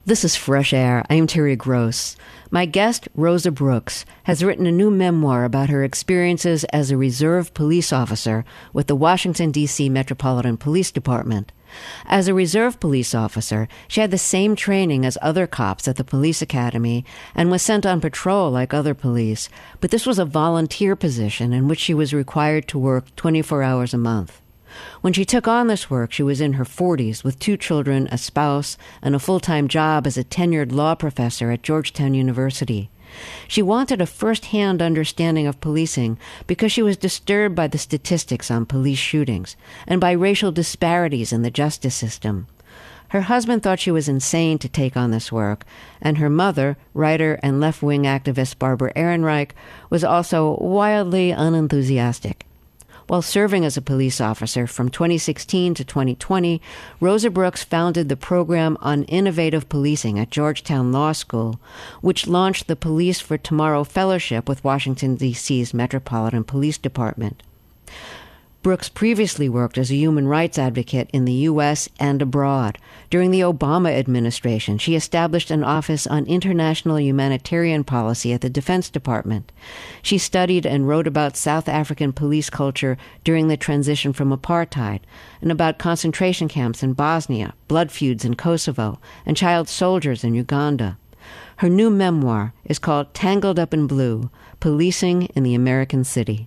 This is Fresh Air. I am Terry Gross. My guest, Rosa Brooks, has written a new memoir about her experiences as a reserve police officer with the Washington, D.C. Metropolitan Police Department. As a reserve police officer, she had the same training as other cops at the police academy and was sent on patrol like other police, but this was a volunteer position in which she was required to work 24 hours a month. When she took on this work, she was in her 40s with 2 children, a spouse, and a full-time job as a tenured law professor at Georgetown University. She wanted a first-hand understanding of policing because she was disturbed by the statistics on police shootings and by racial disparities in the justice system. Her husband thought she was insane to take on this work, and her mother, writer and left-wing activist Barbara Ehrenreich, was also wildly unenthusiastic. While serving as a police officer from 2016 to 2020, Rosa Brooks founded the program on innovative policing at Georgetown Law School, which launched the Police for Tomorrow Fellowship with Washington, D.C.'s Metropolitan Police Department. Brooks previously worked as a human rights advocate in the U.S. and abroad. During the Obama administration, she established an office on international humanitarian policy at the Defense Department. She studied and wrote about South African police culture during the transition from apartheid, and about concentration camps in Bosnia, blood feuds in Kosovo, and child soldiers in Uganda. Her new memoir is called Tangled Up in Blue: Policing in the American City.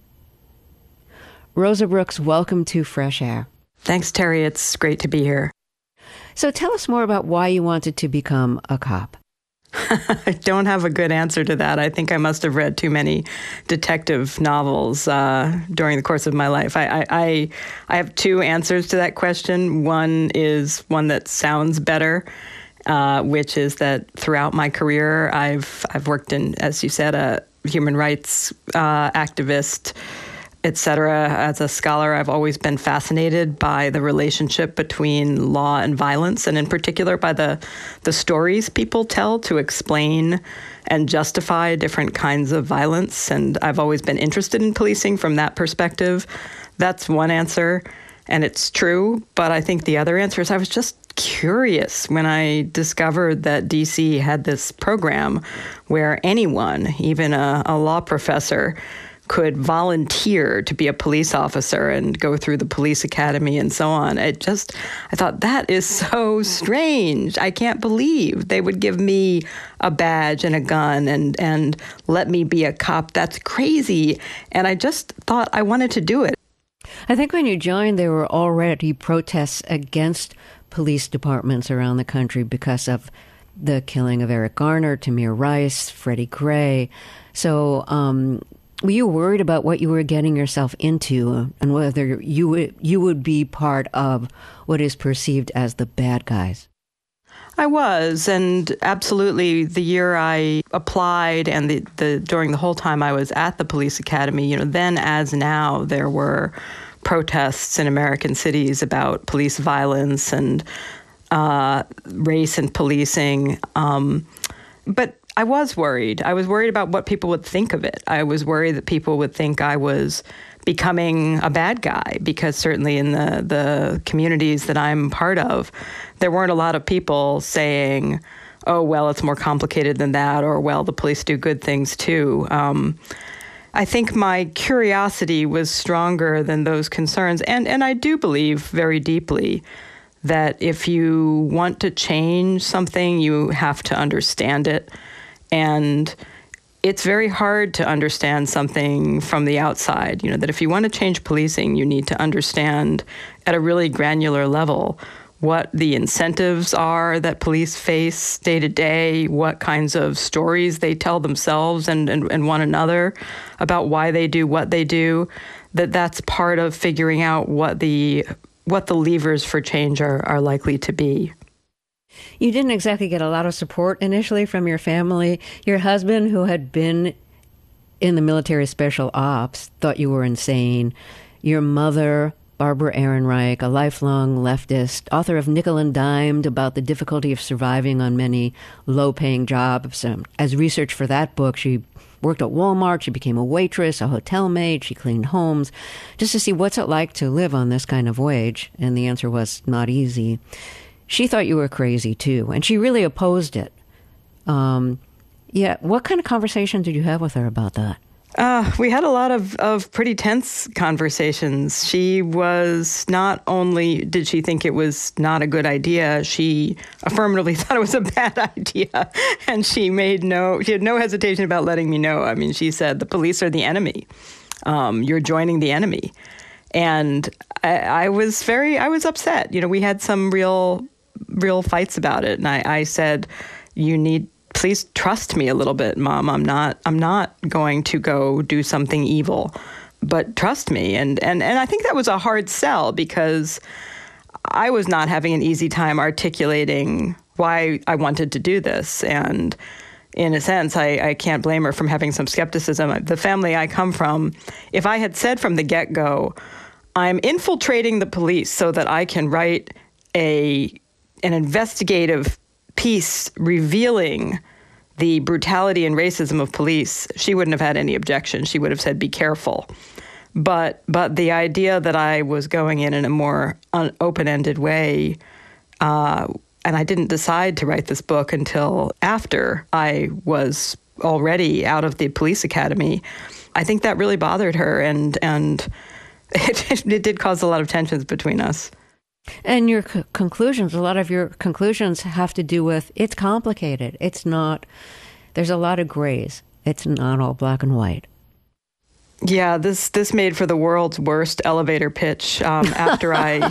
Rosa Brooks, welcome to Fresh Air. Thanks, Terry. It's great to be here. So tell us more about why you wanted to become a cop. I don't have a good answer to that. I think I must have read too many detective novels during the course of my life. I have 2 answers to that question. One is one that sounds better, which is that throughout my career, I've worked in, as you said, a human rights activist, etc. As a scholar, I've always been fascinated by the relationship between law and violence, and in particular by the stories people tell to explain and justify different kinds of violence. And I've always been interested in policing from that perspective. That's one answer, and it's true. But I think the other answer is I was just curious when I discovered that DC had this program where anyone, even a law professor, could volunteer to be a police officer and go through the police academy and so on. I thought, that is so strange. I can't believe they would give me a badge and a gun and let me be a cop. That's crazy. And I just thought I wanted to do it. I think when you joined, there were already protests against police departments around the country because of the killing of Eric Garner, Tamir Rice, Freddie Gray. So, were you worried about what you were getting yourself into and whether you would be part of what is perceived as the bad guys? I was, and absolutely the year I applied and during the whole time I was at the police academy, then as now, there were protests in American cities about police violence and race and policing. But I was worried. I was worried about what people would think of it. I was worried that people would think I was becoming a bad guy, because certainly in the communities that I'm part of, there weren't a lot of people saying, oh, well, it's more complicated than that, or, well, the police do good things too. I think my curiosity was stronger than those concerns. And I do believe very deeply that if you want to change something, you have to understand it. And it's very hard to understand something from the outside, that if you want to change policing, you need to understand at a really granular level what the incentives are that police face day to day, what kinds of stories they tell themselves and one another about why they do what they do, that's part of figuring out what the levers for change are likely to be. You didn't exactly get a lot of support initially from your family. Your husband, who had been in the military special ops, thought you were insane. Your mother, Barbara Ehrenreich, a lifelong leftist, author of Nickel and Dimed, about the difficulty of surviving on many low-paying jobs. As research for that book, she worked at Walmart, she became a waitress, a hotel maid, she cleaned homes, just to see what's it like to live on this kind of wage. And the answer was not easy. she thought you were crazy too, and she really opposed it. Yeah, what kind of conversation did you have with her about that? We had a lot of pretty tense conversations. She was, not only did she think it was not a good idea, she affirmatively thought it was a bad idea. And she had no hesitation about letting me know. I mean, she said, the police are the enemy. You're joining the enemy. And I was upset. We had some real fights about it. And I said, please trust me a little bit, Mom. I'm not going to go do something evil, but trust me. And I think that was a hard sell because I was not having an easy time articulating why I wanted to do this. And in a sense, I can't blame her from having some skepticism. The family I come from, if I had said from the get-go, I'm infiltrating the police so that I can write an investigative piece revealing the brutality and racism of police, she wouldn't have had any objection. She would have said, be careful. But the idea that I was going in a more open-ended way, and I didn't decide to write this book until after I was already out of the police academy, I think that really bothered her, and it did cause a lot of tensions between us. And your conclusions, a lot of your conclusions have to do with, it's complicated. It's not, there's a lot of grays. It's not all black and white. Yeah, this made for the world's worst elevator pitch after I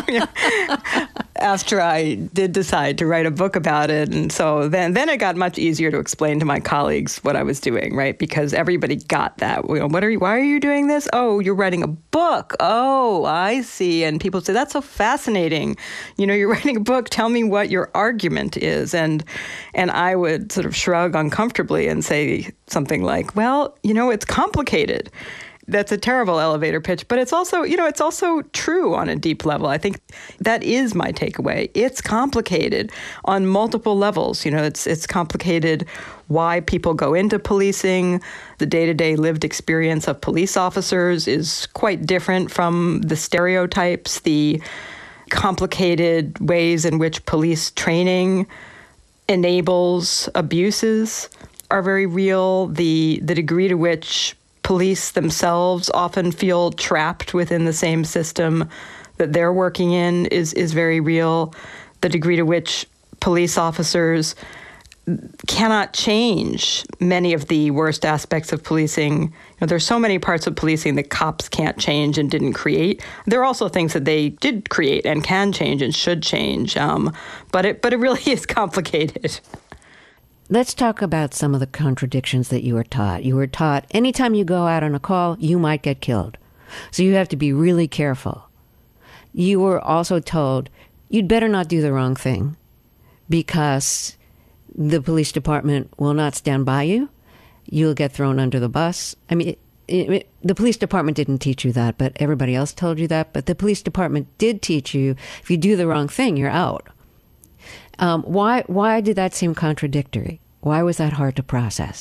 did decide to write a book about it. And so then it got much easier to explain to my colleagues what I was doing, right? Because everybody got that. Why are you doing this? Oh, you're writing a book. Oh, I see. And people say, that's so fascinating. You're writing a book. Tell me what your argument is. And I would sort of shrug uncomfortably and say something like, well, it's complicated. That's a terrible elevator pitch, but it's also, it's also true on a deep level. I think that is my takeaway. It's complicated on multiple levels. It's complicated why people go into policing. The day-to-day lived experience of police officers is quite different from the stereotypes. The complicated ways in which police training enables abuses are very real. The degree to which police themselves often feel trapped within the same system that they're working in is very real. The degree to which police officers cannot change many of the worst aspects of policing. There's so many parts of policing that cops can't change and didn't create. There are also things that they did create and can change and should change. But it really is complicated. Let's talk about some of the contradictions that you were taught. You were taught anytime you go out on a call, you might get killed. So you have to be really careful. You were also told you'd better not do the wrong thing because the police department will not stand by you. You'll get thrown under the bus. I mean, the police department didn't teach you that, but everybody else told you that. But the police department did teach you if you do the wrong thing, you're out. Why did that seem contradictory? Why was that hard to process?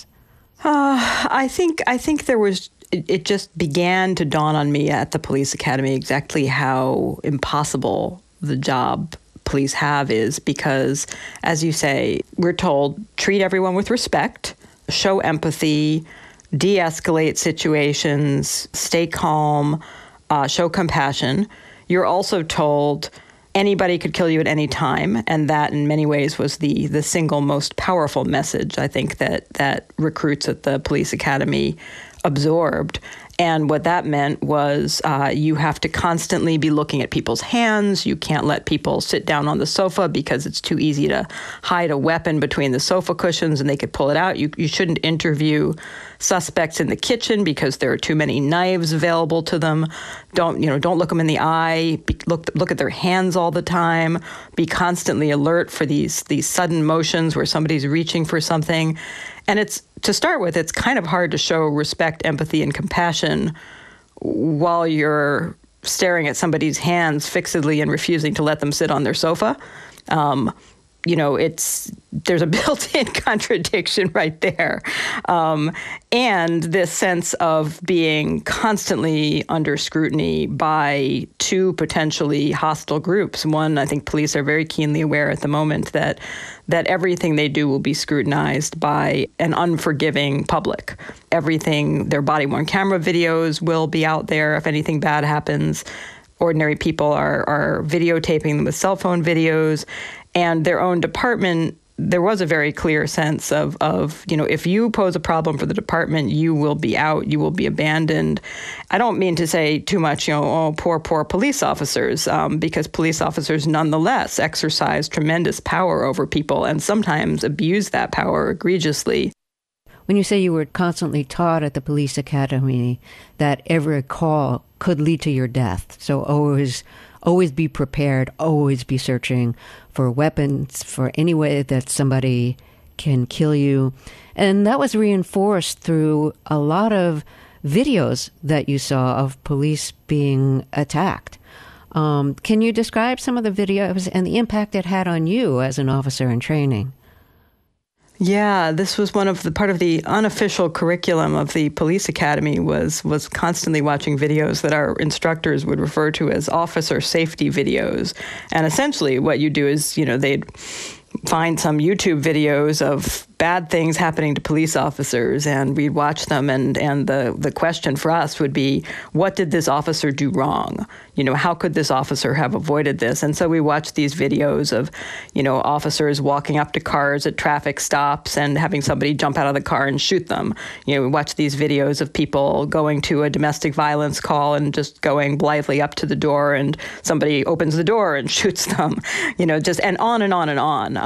I think there was. It just began to dawn on me at the police academy exactly how impossible the job police have is because, as you say, we're told treat everyone with respect, show empathy, de-escalate situations, stay calm, show compassion. You're also told anybody could kill you at any time, and that in many ways was the single most powerful message I think that recruits at the police academy absorbed. And what that meant was you have to constantly be looking at people's hands. You can't let people sit down on the sofa because it's too easy to hide a weapon between the sofa cushions and they could pull it out. You shouldn't interview suspects in the kitchen because there are too many knives available to them. Don't look them in the eye. Look at their hands all the time. Be constantly alert for these sudden motions where somebody's reaching for something. And to start with, it's kind of hard to show respect, empathy, and compassion while you're staring at somebody's hands fixedly and refusing to let them sit on their sofa. there's a built-in contradiction right there. And this sense of being constantly under scrutiny by two potentially hostile groups. One, I think police are very keenly aware at the moment that everything they do will be scrutinized by an unforgiving public. Everything, their body-worn camera videos will be out there if anything bad happens. Ordinary people are videotaping them with cell phone videos. And their own department, there was a very clear sense of if you pose a problem for the department, you will be out, you will be abandoned. I don't mean to say too much, poor police officers, because police officers nonetheless exercise tremendous power over people and sometimes abuse that power egregiously. When you say you were constantly taught at the police academy that every call could lead to your death, so always be prepared, always be searching for weapons, for any way that somebody can kill you. And that was reinforced through a lot of videos that you saw of police being attacked. Can you describe some of the videos and the impact it had on you as an officer in training? Yeah, this was part of the unofficial curriculum of the police academy was constantly watching videos that our instructors would refer to as officer safety videos. And essentially what you do is, they'd find some YouTube videos of bad things happening to police officers, and we'd watch them, and the question for us would be, what did this officer do wrong? How could this officer have avoided this? And so we watched these videos of, officers walking up to cars at traffic stops and having somebody jump out of the car and shoot them. We watched these videos of people going to a domestic violence call and just going blithely up to the door, and somebody opens the door and shoots them, and on and on and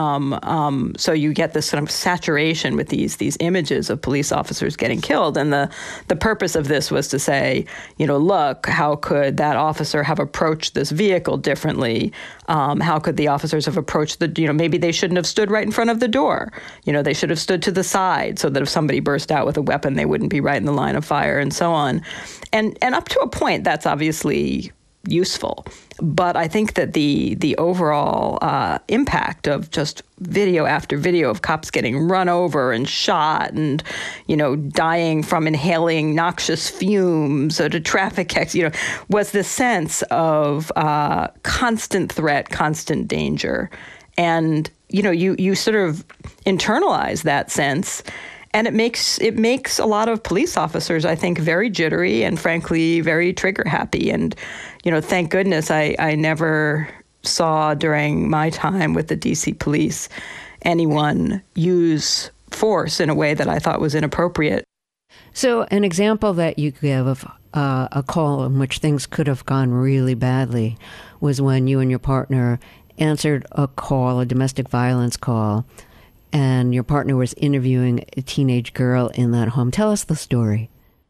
on. So you get this sort of saturation with these images of police officers getting killed. And the purpose of this was to say, look, how could that officer have approached this vehicle differently? How could the officers have approached maybe they shouldn't have stood right in front of the door. They should have stood to the side so that if somebody burst out with a weapon, they wouldn't be right in the line of fire, and so on. And up to a point, that's obviously useful. But I think that the overall impact of just video after video of cops getting run over and shot and, dying from inhaling noxious fumes at a traffic accident, was the sense of constant threat, constant danger. And, you sort of internalize that sense. And it makes a lot of police officers, I think, very jittery and, frankly, very trigger happy. And, thank goodness I never saw during my time with the DC police anyone use force in a way that I thought was inappropriate. So an example that you give of a call in which things could have gone really badly was when you and your partner answered a domestic violence call, and your partner was interviewing a teenage girl in that home. Tell us the story.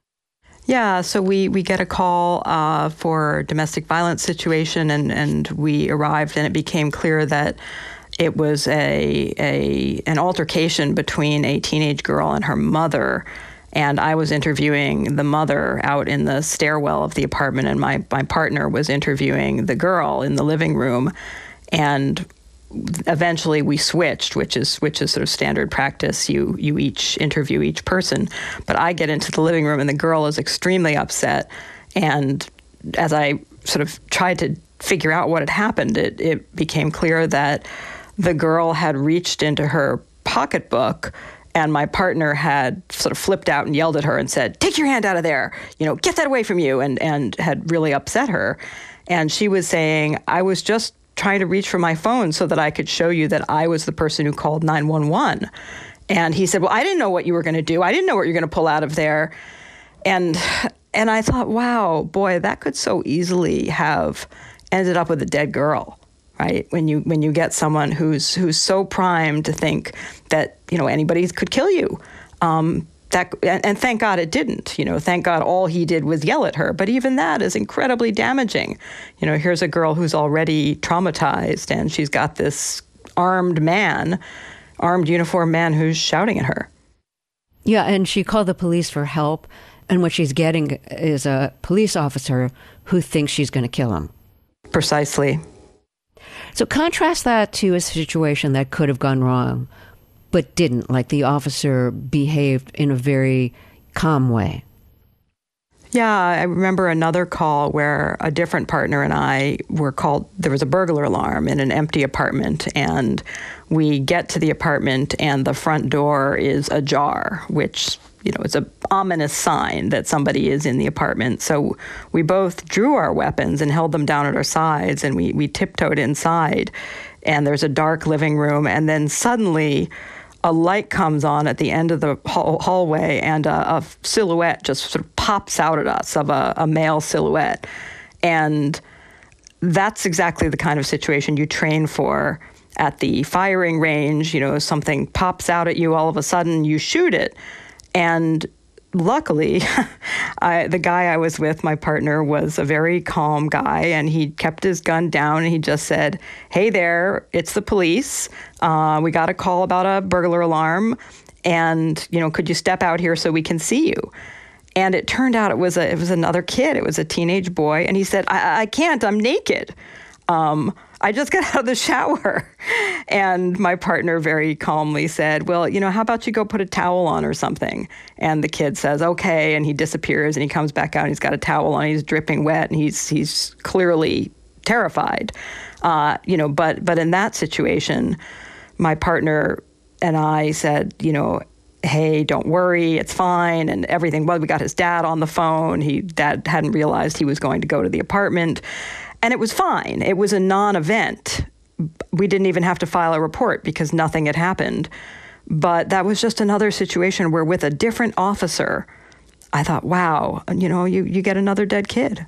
Yeah, so we get a call for a domestic violence situation, and we arrived, and it became clear that it was an altercation between a teenage girl and her mother. And I was interviewing the mother out in the stairwell of the apartment, and my partner was interviewing the girl in the living room. And eventually we switched, which is sort of standard practice. You each interview each person. But I get into the living room, and the girl is extremely upset. And as I sort of tried to figure out what had happened, it became clear that the girl had reached into her pocketbook, and my partner had sort of flipped out and yelled at her and said, "Take your hand out of there, get that away from you," and had really upset her. And she was saying, "I was just trying to reach for my phone so that I could show you that I was the person who called 911. And he said, "Well, I didn't know what you were going to do. I didn't know what you're going to pull out of there." And I thought, wow, boy, that could so easily have ended up with a dead girl, right? When you get someone who's so primed to think that, anybody could kill you. And thank God it didn't. Thank God all he did was yell at her. But even that is incredibly damaging. Here's a girl who's already traumatized, and she's got this armed uniformed man who's shouting at her. Yeah, and she called the police for help, and what she's getting is a police officer who thinks she's going to kill him. Precisely. So contrast that to a situation that could have gone wrong, but didn't, like the officer behaved in a very calm way. Yeah, I remember another call where a different partner and I were called. There was a burglar alarm in an empty apartment, and we get to the apartment and the front door is ajar, which, is an ominous sign that somebody is in the apartment. So we both drew our weapons and held them down at our sides, and we tiptoed inside, and there's a dark living room, and then suddenly a light comes on at the end of the hallway, and a silhouette just sort of pops out at us of a male silhouette. And that's exactly the kind of situation you train for at the firing range. Something pops out at you all of a sudden, you shoot it. And luckily, the guy I was with, my partner, was a very calm guy, and he kept his gun down, and he just said, "Hey there, it's the police. We got a call about a burglar alarm, and, could you step out here so we can see you?" And it turned out it was another kid. It was a teenage boy, and he said, I can't, I'm naked. I just got out of the shower. And my partner very calmly said, "Well, how about you go put a towel on or something?" And the kid says, "Okay." And he disappears, and he comes back out, and he's got a towel on, he's dripping wet, and he's clearly terrified. But in that situation, my partner and I said, "Hey, don't worry, it's fine," and everything. Well, we got his dad on the phone. Dad hadn't realized he was going to go to the apartment. And it was fine. It was a non-event. We didn't even have to file a report because nothing had happened. But that was just another situation where, with a different officer, I thought, wow, you get another dead kid.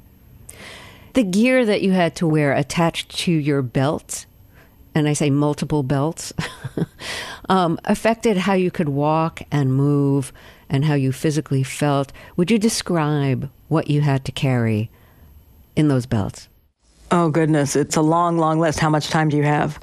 The gear that you had to wear attached to your belt, and I say multiple belts, affected how you could walk and move and how you physically felt. Would you describe what you had to carry in those belts? Oh, goodness. It's a long, long list. How much time do you have?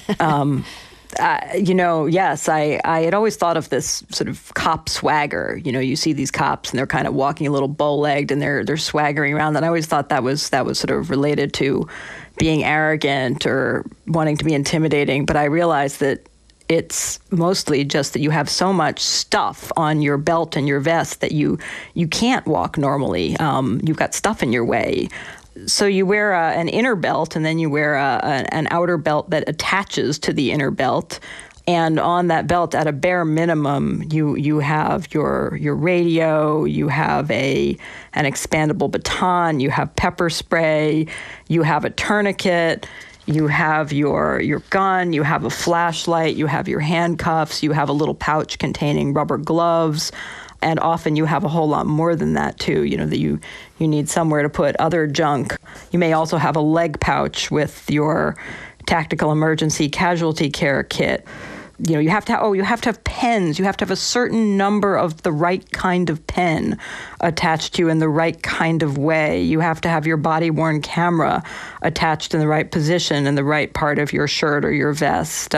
Yes, I had always thought of this sort of cop swagger. You see these cops and they're kind of walking a little bow-legged and they're swaggering around. And I always thought that was sort of related to being arrogant or wanting to be intimidating. But I realized that it's mostly just that you have so much stuff on your belt and your vest that you can't walk normally. You've got stuff in your way. So you wear an inner belt, and then you wear an outer belt that attaches to the inner belt. And on that belt, at a bare minimum, you have your radio, you have an expandable baton, you have pepper spray, you have a tourniquet, you have your gun, you have a flashlight, you have your handcuffs, you have a little pouch containing rubber gloves, and often you have a whole lot more than that too, that you need somewhere to put other junk. You may also have a leg pouch with your tactical emergency casualty care kit. You have to have pens. You have to have a certain number of the right kind of pen attached to you in the right kind of way. You have to have your body-worn camera attached in the right position in the right part of your shirt or your vest.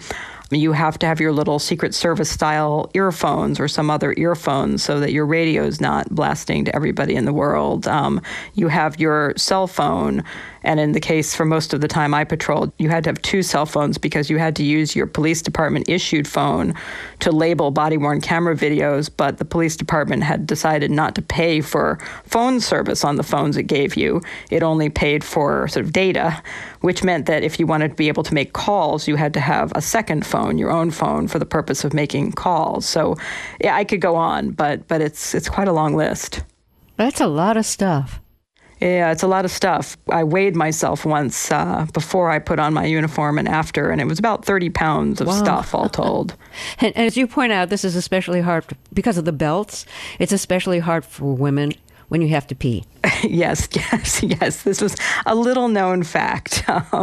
You have to have your little Secret Service style earphones or some other earphones so that your radio is not blasting to everybody in the world. You have your cell phone. And in the case for most of the time I patrolled, you had to have two cell phones because you had to use your police department issued phone to label body-worn camera videos, but the police department had decided not to pay for phone service on the phones it gave you. It only paid for sort of data, which meant that if you wanted to be able to make calls, you had to have a second phone, your own phone, for the purpose of making calls. So yeah, I could go on, but it's quite a long list. That's a lot of stuff. Yeah, it's a lot of stuff. I weighed myself once before I put on my uniform and after, and it was about 30 pounds of stuff all told. And as you point out, this is especially hard because of the belts. It's especially hard for women when you have to pee. Yes. This was a little known fact,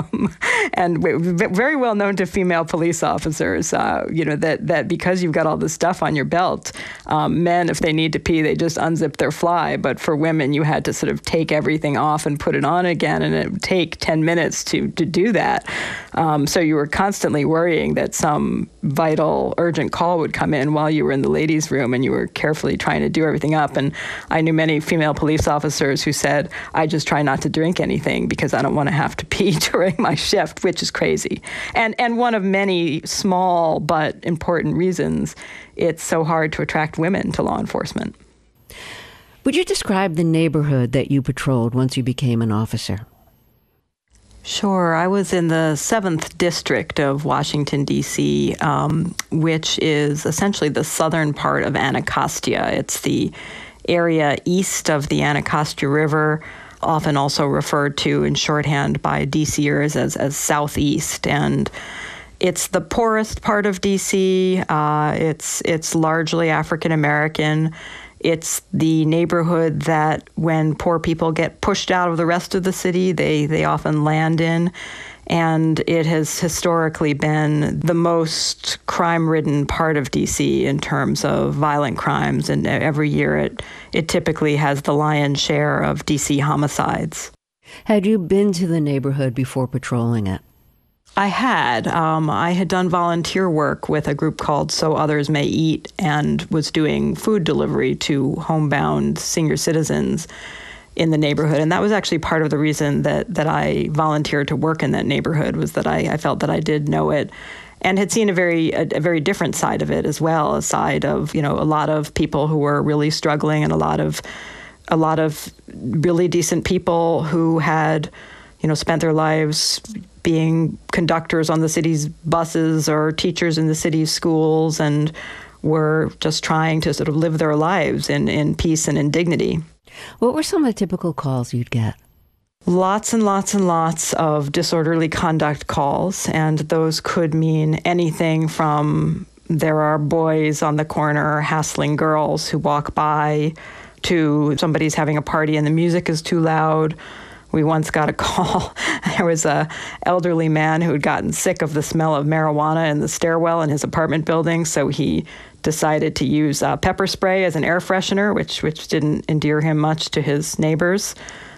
and very well known to female police officers. That because you've got all this stuff on your belt, men, if they need to pee, they just unzip their fly. But for women, you had to sort of take everything off and put it on again, and it would take 10 minutes to do that. So you were constantly worrying that some vital, urgent call would come in while you were in the ladies' room, and you were carefully trying to do everything up. And I knew many female female police officers who said, I just try not to drink anything because I don't want to have to pee during my shift, which is crazy. And one of many small but important reasons it's so hard to attract women to law enforcement. Would you describe the neighborhood that you patrolled once you became an officer? Sure. I was in the 7th District of Washington, D.C., which is essentially the southern part of Anacostia. It's the area east of the Anacostia River, often also referred to in shorthand by DCers as Southeast. And it's the poorest part of D.C. It's largely African American. It's the neighborhood that when poor people get pushed out of the rest of the city, they often land in. And it has historically been the most crime-ridden part of D.C. in terms of violent crimes. And every year it typically has the lion's share of D.C. homicides. Had you been to the neighborhood before patrolling it? I had. I had done volunteer work with a group called So Others May Eat and was doing food delivery to homebound senior citizens in the neighborhood. And that was actually part of the reason that I volunteered to work in that neighborhood, was that I felt that I did know it and had seen a very different side of it as well, a side of, a lot of people who were really struggling and a lot of really decent people who had, spent their lives being conductors on the city's buses or teachers in the city's schools and were just trying to sort of live their lives in peace and in dignity. What were some of the typical calls you'd get? Lots and lots and lots of disorderly conduct calls, and those could mean anything from there are boys on the corner hassling girls who walk by to somebody's having a party and the music is too loud. We once got a call. There was an elderly man who had gotten sick of the smell of marijuana in the stairwell in his apartment building, so he decided to use pepper spray as an air freshener, which didn't endear him much to his neighbors.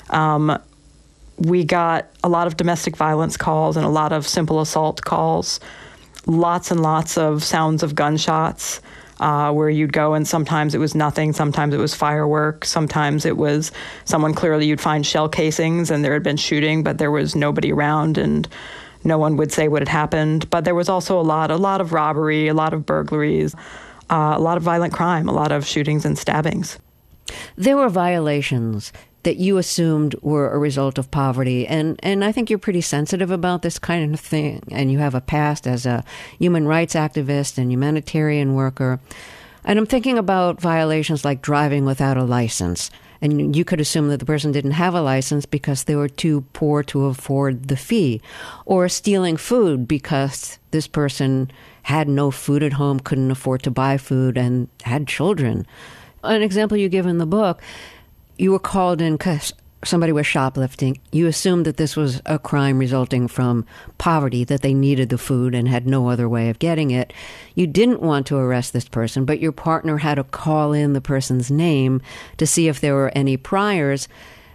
We got a lot of domestic violence calls and a lot of simple assault calls, lots and lots of sounds of gunshots. Where you'd go and sometimes it was nothing, sometimes it was fireworks, sometimes it was someone clearly you'd find shell casings and there had been shooting, but there was nobody around and no one would say what had happened. But there was also a lot of robbery, a lot of burglaries, a lot of violent crime, a lot of shootings and stabbings. There were violations that you assumed were a result of poverty. And I think you're pretty sensitive about this kind of thing. And you have a past as a human rights activist and humanitarian worker. And I'm thinking about violations like driving without a license. And you could assume that the person didn't have a license because they were too poor to afford the fee. Or stealing food because this person had no food at home, couldn't afford to buy food, and had children. An example you give in the book, you were called in because somebody was shoplifting. You assumed that this was a crime resulting from poverty, that they needed the food and had no other way of getting it. You didn't want to arrest this person, but your partner had to call in the person's name to see if there were any priors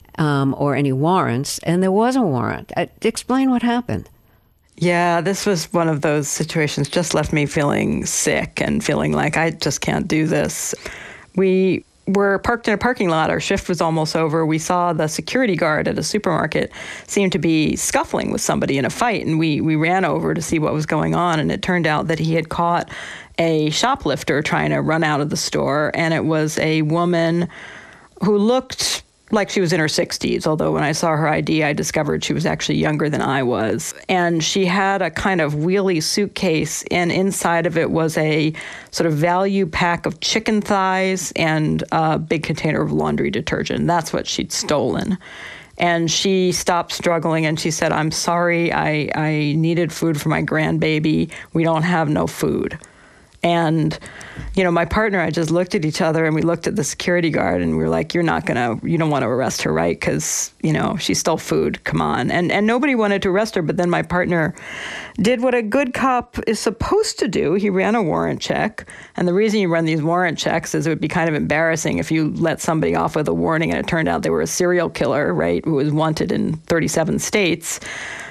or any warrants, and there was a warrant. Explain what happened. Yeah, this was one of those situations, just left me feeling sick and feeling like I just can't do this. We were parked in a parking lot. Our shift was almost over. We saw the security guard at a supermarket seem to be scuffling with somebody in a fight, and we ran over to see what was going on, and it turned out that he had caught a shoplifter trying to run out of the store, and it was a woman who looked like she was in her 60s, although when I saw her ID, I discovered she was actually younger than I was. And she had a kind of wheelie suitcase, and inside of it was a sort of value pack of chicken thighs and a big container of laundry detergent. That's what she'd stolen. And she stopped struggling and she said, I'm sorry, I needed food for my grandbaby. We don't have no food. And, my partner, I just looked at each other and we looked at the security guard and we were like, you don't want to arrest her, right? Because, she stole food. Come on. And nobody wanted to arrest her. But then my partner did what a good cop is supposed to do. He ran a warrant check. And the reason you run these warrant checks is it would be kind of embarrassing if you let somebody off with a warning and it turned out they were a serial killer, right, who was wanted in 37 states.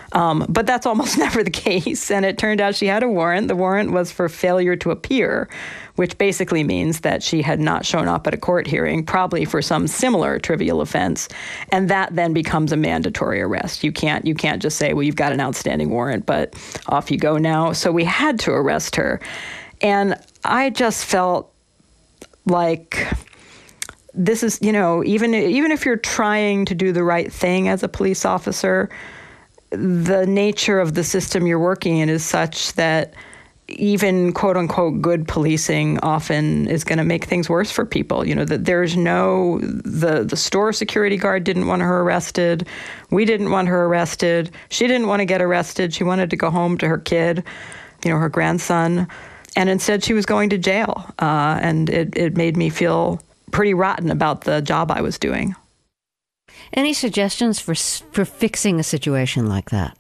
But that's almost never the case. And it turned out she had a warrant. The warrant was for failure to appear, which basically means that she had not shown up at a court hearing, probably for some similar trivial offense. And that then becomes a mandatory arrest. You can't just say, well, you've got an outstanding warrant, but off you go now. So we had to arrest her. And I just felt like this is, even if you're trying to do the right thing as a police officer, the nature of the system you're working in is such that even quote unquote good policing often is going to make things worse for people. That there's the store security guard didn't want her arrested. We didn't want her arrested. She didn't want to get arrested. She wanted to go home to her kid, her grandson. And instead she was going to jail. And it made me feel pretty rotten about the job I was doing. Any suggestions for fixing a situation like that?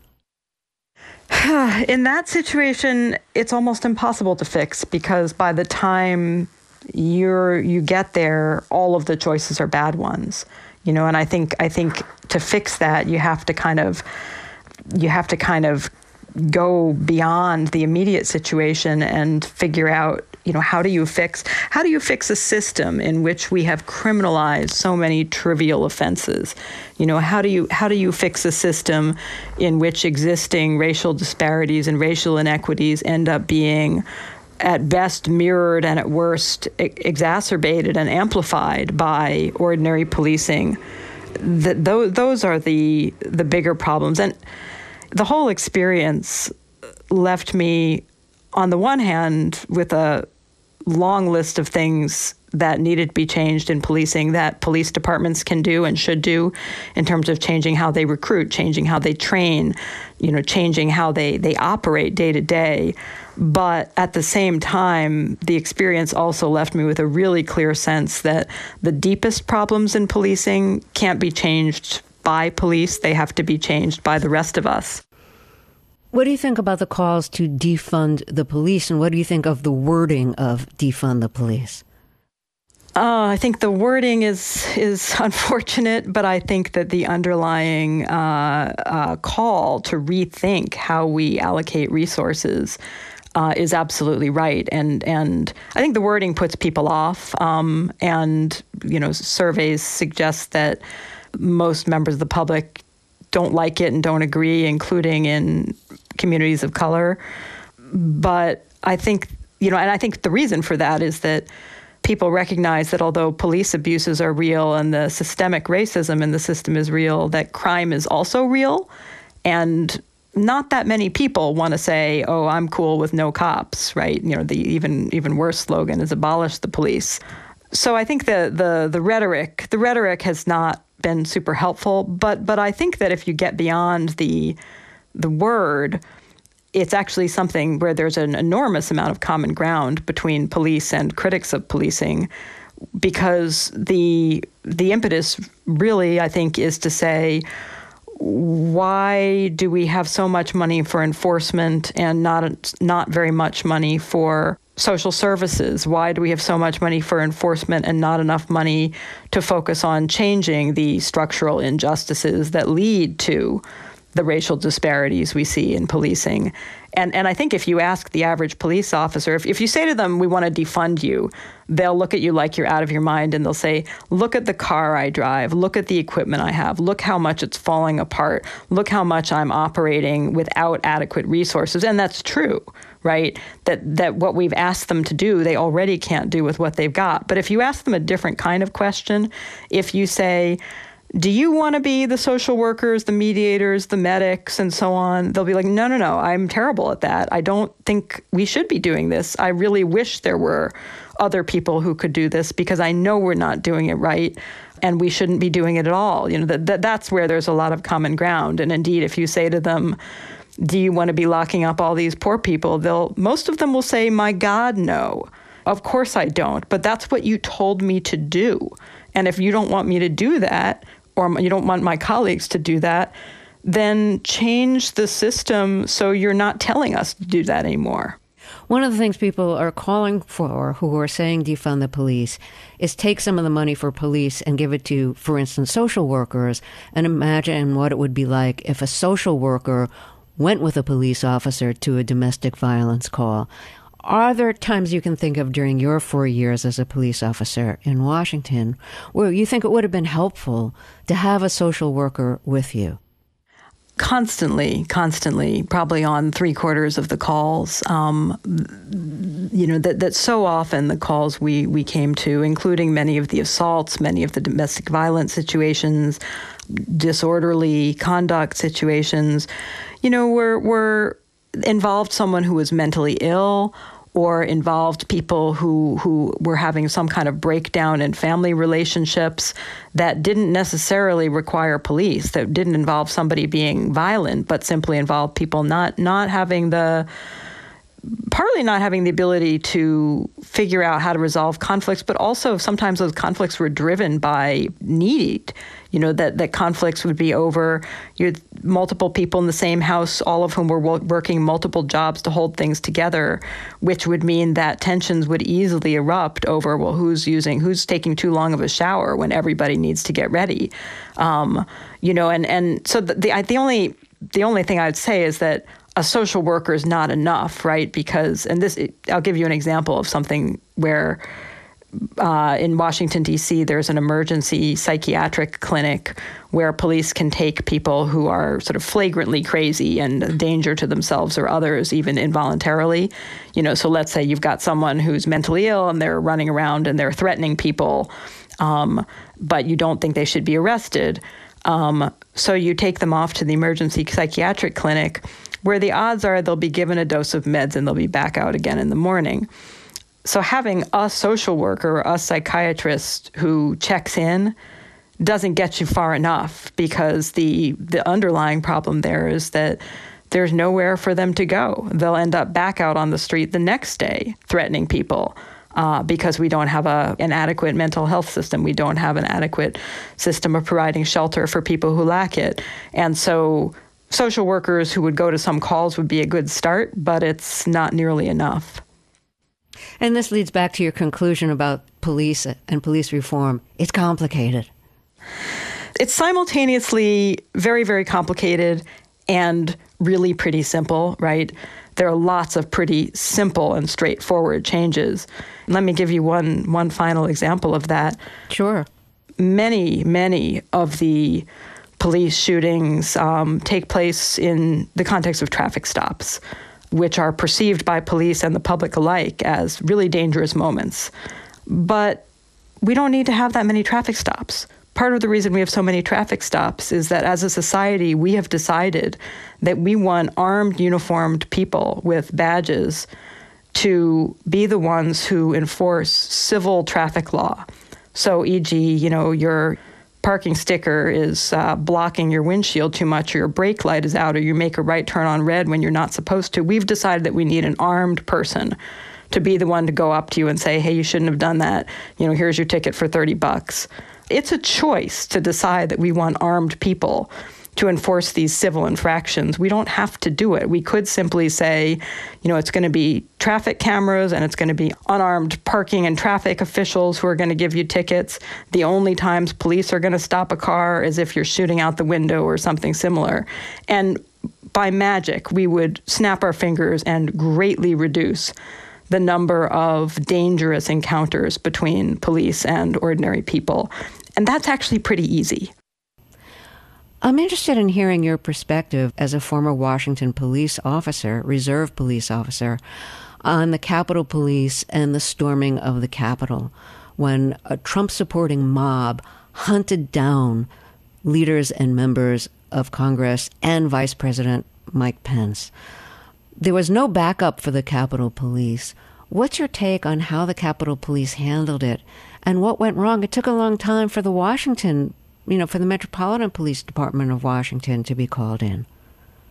In that situation, it's almost impossible to fix because by the time you get there, all of the choices are bad ones. And I think to fix that, you have to kind of go beyond the immediate situation and figure out, how do you fix a system in which we have criminalized so many trivial offenses? How do you fix a system in which existing racial disparities and racial inequities end up being at best mirrored and at worst exacerbated and amplified by ordinary policing? Those are the bigger problems. And the whole experience left me, on the one hand, with a long list of things that needed to be changed in policing that police departments can do and should do in terms of changing how they recruit, changing how they train, changing how they operate day to day. But at the same time, the experience also left me with a really clear sense that the deepest problems in policing can't be changed by police. They have to be changed by the rest of us. What do you think about the calls to defund the police, and what do you think of the wording of defund the police? I think the wording is unfortunate, but I think that the underlying call to rethink how we allocate resources is absolutely right. And I think the wording puts people off. And surveys suggest that most members of the public don't like it and don't agree, including in communities of color. But I think, and I think the reason for that is that people recognize that although police abuses are real and the systemic racism in the system is real, that crime is also real. And not that many people want to say, oh, I'm cool with no cops, right? The even worse slogan is abolish the police. So I think the rhetoric has not been super helpful, but I think that if you get beyond the word, it's actually something where there's an enormous amount of common ground between police and critics of policing, because the impetus really, I think, is to say, why do we have so much money for enforcement and not very much money for social services? Why do we have so much money for enforcement and not enough money to focus on changing the structural injustices that lead to the racial disparities we see in policing? And I think if you ask the average police officer, if you say to them, we want to defund you, they'll look at you like you're out of your mind and they'll say, look at the car I drive, look at the equipment I have, look how much it's falling apart, look how much I'm operating without adequate resources. And that's true, right? That what we've asked them to do, they already can't do with what they've got. But if you ask them a different kind of question, if you say, do you want to be the social workers, the mediators, the medics, and so on? They'll be like, no, I'm terrible at that. I don't think we should be doing this. I really wish there were other people who could do this because I know we're not doing it right and we shouldn't be doing it at all. That's where there's a lot of common ground. And indeed, if you say to them, do you want to be locking up all these poor people? Most of them will say, my God, no. Of course I don't. But that's what you told me to do. And if you don't want me to do that, or you don't want my colleagues to do that, then change the system so you're not telling us to do that anymore. One of the things people are calling for, who are saying defund the police, is take some of the money for police and give it to, for instance, social workers, and imagine what it would be like if a social worker went with a police officer to a domestic violence call. Are there times you can think of during your 4 years as a police officer in Washington where you think it would have been helpful to have a social worker with you? Constantly, probably on 3/4 of the calls. That so often the calls we came to, including many of the assaults, many of the domestic violence situations, disorderly conduct situations, were involved someone who was mentally ill, or involved people who were having some kind of breakdown in family relationships that didn't necessarily require police, that didn't involve somebody being violent, but simply involved people not having the ability to figure out how to resolve conflicts, but also sometimes those conflicts were driven by need. That conflicts would be over multiple people in the same house, all of whom were working multiple jobs to hold things together, which would mean that tensions would easily erupt over, who's taking too long of a shower when everybody needs to get ready. So the only thing I'd say is that a social worker is not enough, right? Because, I'll give you an example of something where in Washington, D.C., there's an emergency psychiatric clinic where police can take people who are sort of flagrantly crazy and a danger to themselves or others, even involuntarily. So let's say you've got someone who's mentally ill and they're running around and they're threatening people, but you don't think they should be arrested. So you take them off to the emergency psychiatric clinic, where the odds are they'll be given a dose of meds and they'll be back out again in the morning. So having a social worker or a psychiatrist who checks in doesn't get you far enough, because the underlying problem there is that there's nowhere for them to go. They'll end up back out on the street the next day threatening people because we don't have an adequate mental health system. We don't have an adequate system of providing shelter for people who lack it. And so social workers who would go to some calls would be a good start, but it's not nearly enough. And this leads back to your conclusion about police and police reform. It's complicated. It's simultaneously very, very complicated and really pretty simple, right? There are lots of pretty simple and straightforward changes. Let me give you one final example of that. Sure. Many of the police shootings take place in the context of traffic stops, which are perceived by police and the public alike as really dangerous moments. But we don't need to have that many traffic stops. Part of the reason we have so many traffic stops is that as a society, we have decided that we want armed, uniformed people with badges to be the ones who enforce civil traffic law. So, e.g., your parking sticker is blocking your windshield too much, or your brake light is out, or you make a right turn on red when you're not supposed to. We've decided that we need an armed person to be the one to go up to you and say, hey, you shouldn't have done that. Here's your ticket for $30. It's a choice to decide that we want armed people to enforce these civil infractions. We don't have to do it. We could simply say, it's going to be traffic cameras and it's going to be unarmed parking and traffic officials who are going to give you tickets. The only times police are going to stop a car is if you're shooting out the window or something similar. And by magic, we would snap our fingers and greatly reduce the number of dangerous encounters between police and ordinary people. And that's actually pretty easy. I'm interested in hearing your perspective as a former Washington police officer, reserve police officer, on the Capitol Police and the storming of the Capitol, when a Trump-supporting mob hunted down leaders and members of Congress and Vice President Mike Pence. There was no backup for the Capitol Police. What's your take on how the Capitol Police handled it and what went wrong? It took a long time for the for the Metropolitan Police Department of Washington to be called in.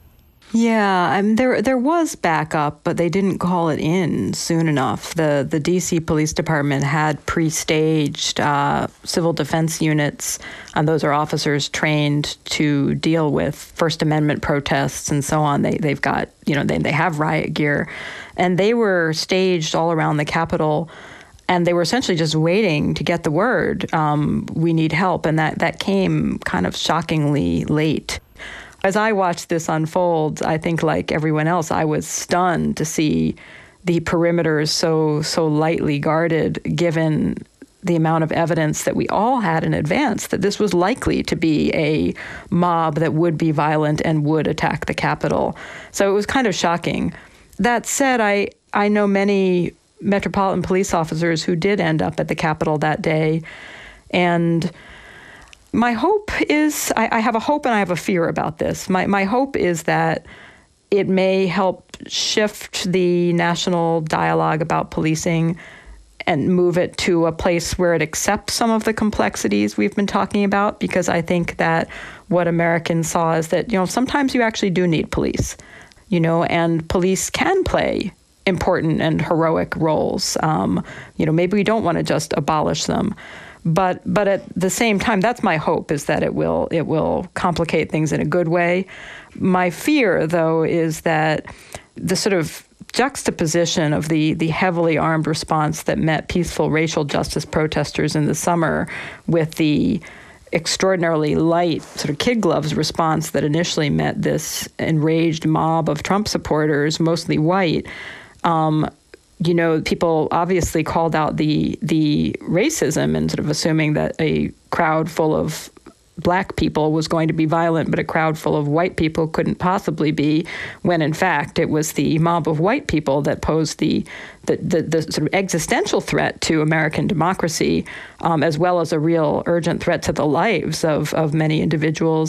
Yeah, I mean, there was backup, but they didn't call it in soon enough. The D.C. Police Department had pre-staged civil defense units, and those are officers trained to deal with First Amendment protests and so on. They've got, they have riot gear, and they were staged all around the Capitol. And they were essentially just waiting to get the word, we need help. And that came kind of shockingly late. As I watched this unfold, I think like everyone else, I was stunned to see the perimeters so lightly guarded, given the amount of evidence that we all had in advance that this was likely to be a mob that would be violent and would attack the Capitol. So it was kind of shocking. That said, I know many Metropolitan Police officers who did end up at the Capitol that day. And my hope is, I have a hope and I have a fear about this. My hope is that it may help shift the national dialogue about policing and move it to a place where it accepts some of the complexities we've been talking about, because I think that what Americans saw is that, sometimes you actually do need police, and police can play important and heroic roles. Maybe we don't want to just abolish them. But at the same time, that's my hope, is that it will complicate things in a good way. My fear, though, is that the sort of juxtaposition of the heavily armed response that met peaceful racial justice protesters in the summer with the extraordinarily light sort of kid gloves response that initially met this enraged mob of Trump supporters, mostly white. People obviously called out the racism and sort of assuming that a crowd full of black people was going to be violent, but a crowd full of white people couldn't possibly be, when in fact it was the mob of white people that posed the sort of existential threat to American democracy, as well as a real urgent threat to the lives of many individuals.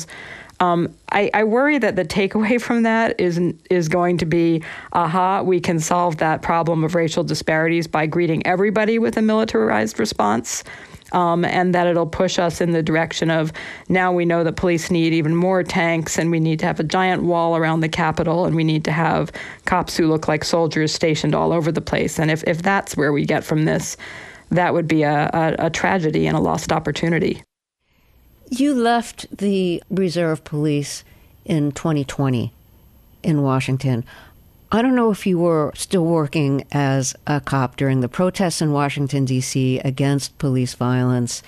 I worry that the takeaway from that is going to be, we can solve that problem of racial disparities by greeting everybody with a militarized response, and that it'll push us in the direction of, now we know that police need even more tanks, and we need to have a giant wall around the Capitol, and we need to have cops who look like soldiers stationed all over the place. And if that's where we get from this, that would be a tragedy and a lost opportunity. You left the Reserve Police in 2020 in Washington. I don't know if you were still working as a cop during the protests in Washington, D.C. against police violence,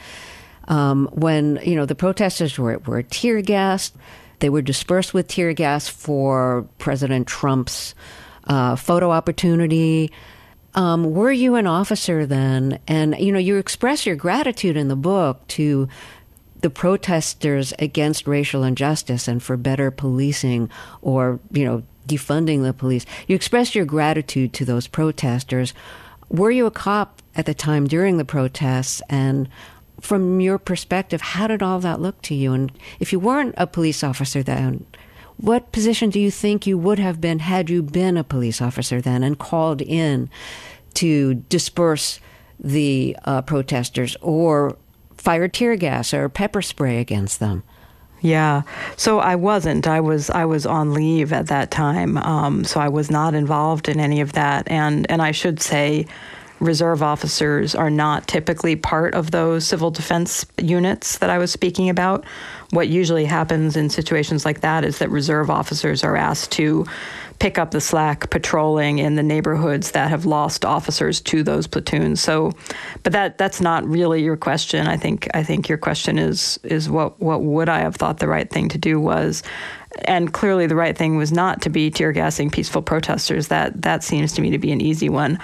when, the protesters were tear gassed. They were dispersed with tear gas for President Trump's photo opportunity. Were you an officer then? And, you express your gratitude in the book to the protesters against racial injustice and for better policing, or, defunding the police. You expressed your gratitude to those protesters. Were you a cop at the time during the protests? And from your perspective, how did all that look to you? And if you weren't a police officer then, what position do you think you would have been had you been a police officer then and called in to disperse the protesters, or fired tear gas or pepper spray against them? Yeah. So I wasn't. I was on leave at that time. So I was not involved in any of that. And I should say, reserve officers are not typically part of those civil defense units that I was speaking about. What usually happens in situations like that is that reserve officers are asked to pick up the slack patrolling in the neighborhoods that have lost officers to those platoons. So, but that's not really your question. I think your question is what would I have thought the right thing to do was, and clearly the right thing was not to be tear gassing peaceful protesters. That seems to me to be an easy one.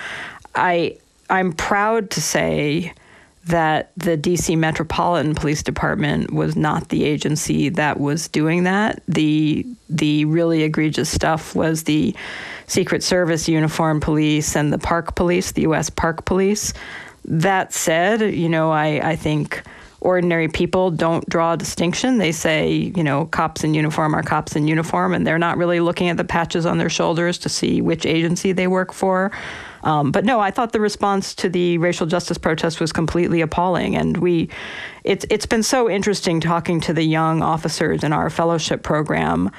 I'm proud to say that the D.C. Metropolitan Police Department was not the agency that was doing that. The really egregious stuff was the Secret Service uniformed police and the Park Police, the U.S. Park Police. That said, I think ordinary people don't draw a distinction. They say, cops in uniform are cops in uniform, and they're not really looking at the patches on their shoulders to see which agency they work for. But no, I thought the response to the racial justice protest was completely appalling. And it's been so interesting talking to the young officers in our fellowship program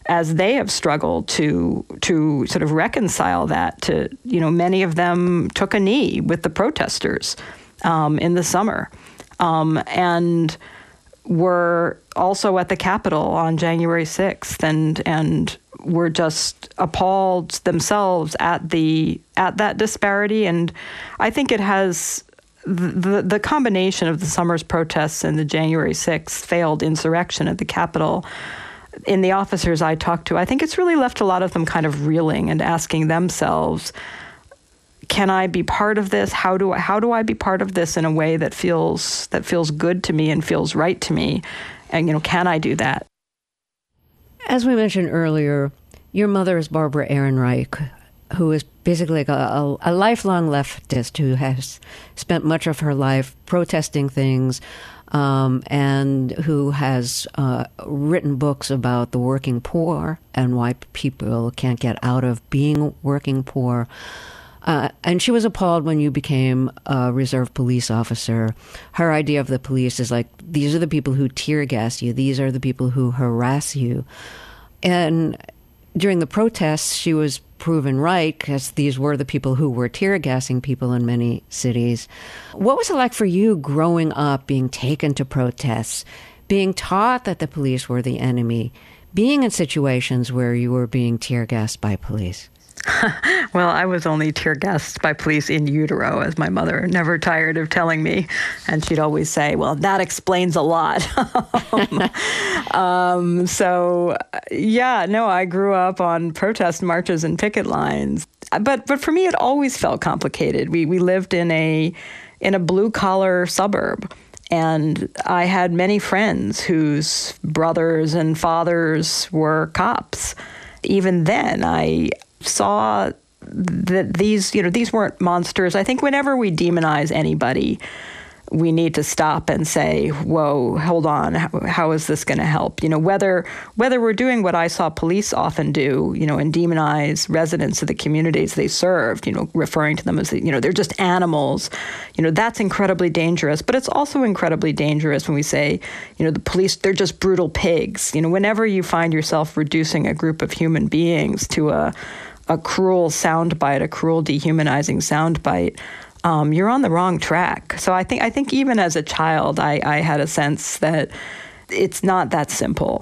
as they have struggled to sort of reconcile that, to, many of them took a knee with the protesters in the summer, and were also at the Capitol on January 6th, and were just appalled themselves at that disparity. And I think it has the combination of the summer's protests and the January 6th failed insurrection at the Capitol. In the officers I talked to, I think it's really left a lot of them kind of reeling and asking themselves, can I be part of this? How do I be part of this in a way that feels good to me and feels right to me? And, can I do that? As we mentioned earlier, your mother is Barbara Ehrenreich, who is basically a lifelong leftist who has spent much of her life protesting things, and who has written books about the working poor and why people can't get out of being working poor. And she was appalled when you became a reserve police officer. Her idea of the police is like, these are the people who tear gas you. These are the people who harass you. And during the protests, she was proven right, because these were the people who were tear gassing people in many cities. What was it like for you growing up, being taken to protests, being taught that the police were the enemy, being in situations where you were being tear gassed by police? Well, I was only tear gassed by police in utero, as my mother never tired of telling me. And she'd always say, well, that explains a lot. I grew up on protest marches and picket lines. But for me, it always felt complicated. We lived in a blue-collar suburb. And I had many friends whose brothers and fathers were cops. Even then, I saw that these weren't monsters. I think whenever we demonize anybody, we need to stop and say, whoa, hold on, how is this going to help? Whether we're doing what I saw police often do, and demonize residents of the communities they served, referring to them as, they're just animals, that's incredibly dangerous. But it's also incredibly dangerous when we say, the police, they're just brutal pigs. Whenever you find yourself reducing a group of human beings to a cruel soundbite, a cruel dehumanizing soundbite, you're on the wrong track. So I think even as a child, I had a sense that it's not that simple.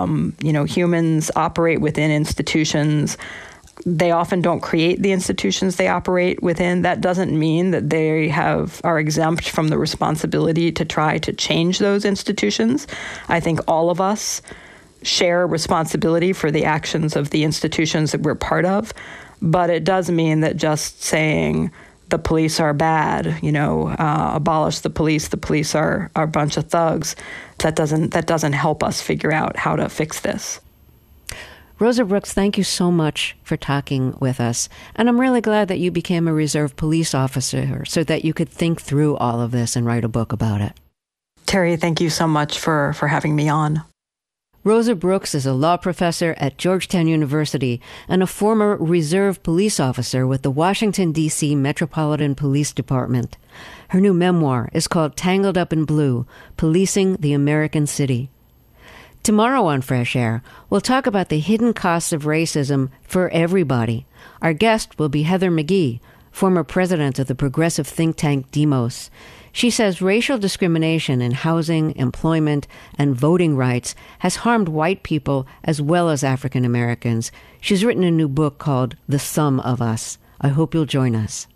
Humans operate within institutions. They often don't create the institutions they operate within. That doesn't mean that they are exempt from the responsibility to try to change those institutions. I think all of us share responsibility for the actions of the institutions that we're part of. But it does mean that just saying the police are bad, abolish the police are a bunch of thugs, that doesn't help us figure out how to fix this. Rosa Brooks, thank you so much for talking with us. And I'm really glad that you became a reserve police officer so that you could think through all of this and write a book about it. Terry, thank you so much for having me on. Rosa Brooks is a law professor at Georgetown University and a former reserve police officer with the Washington, D.C. Metropolitan Police Department. Her new memoir is called Tangled Up in Blue: Policing the American City. Tomorrow on Fresh Air, we'll talk about the hidden costs of racism for everybody. Our guest will be Heather McGhee, former president of the progressive think tank Demos. She says racial discrimination in housing, employment, and voting rights has harmed white people as well as African Americans. She's written a new book called The Sum of Us. I hope you'll join us.